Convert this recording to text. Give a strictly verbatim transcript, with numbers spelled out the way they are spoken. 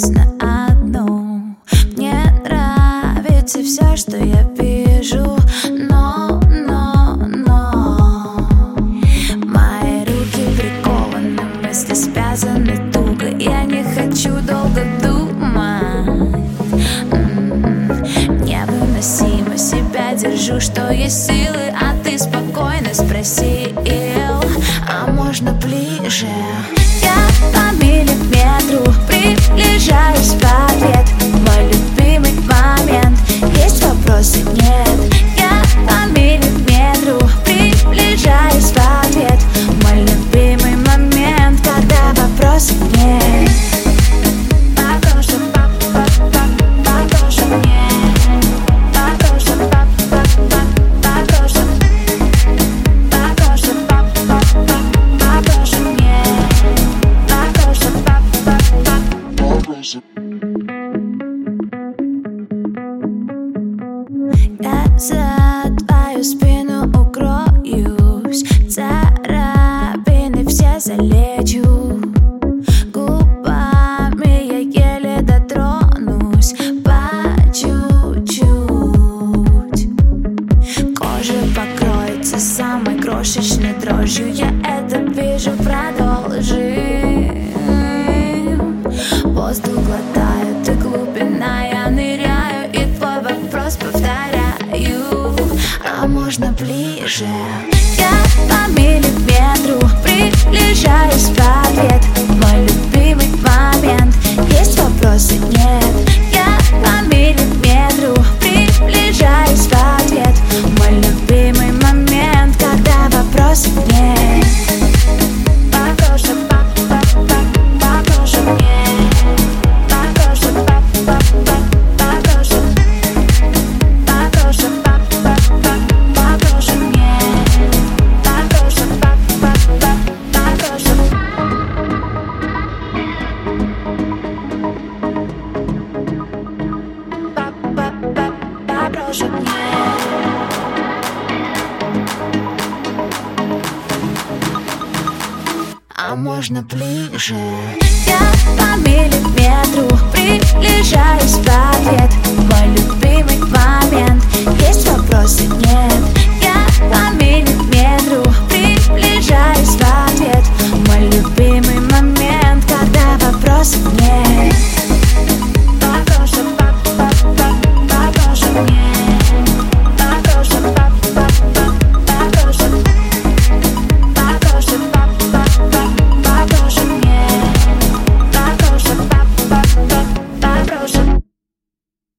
на одну. Мне нравится все, что я вижу, но, но, но мои руки прикованы, мысли связаны туго. Я не хочу долго думать. М-м-м. Невыносимо себя держу, что есть силы, а ты спокойно спросил: а можно ближе? Я по миллиметру приближаюсь в ответ. Мой любимый момент. Есть вопросы? Нет. Я по миллиметру приближаюсь в ответ. Мой любимый момент, когда вопросов нет. Вопросов, вопросов нет. Вопросов, вопросов, вопросов нет. Вопросов, вопросов. Я за твою спину укроюсь, царапины все залечу. Губами я еле дотронусь по чуть-чуть. Кожа покроется самой крошечной дрожью. Я это вижу, продолжим. Воздух глотает, и глубина, я ныряю, и твой вопрос повторяю: а можно ближе? Я по миллиметру приближаюсь в ответ. Мой любимый момент. Есть вопросы? Нет. Я по миллиметру приближаюсь в ответ. Мой любимый момент, когда вопросов нет. Вопросов, вопросов нет. Вопросов, вопросов, вопросов нет. Вопросов, вопросов. Вопросов нет. А можно ближе? Я по миллиметру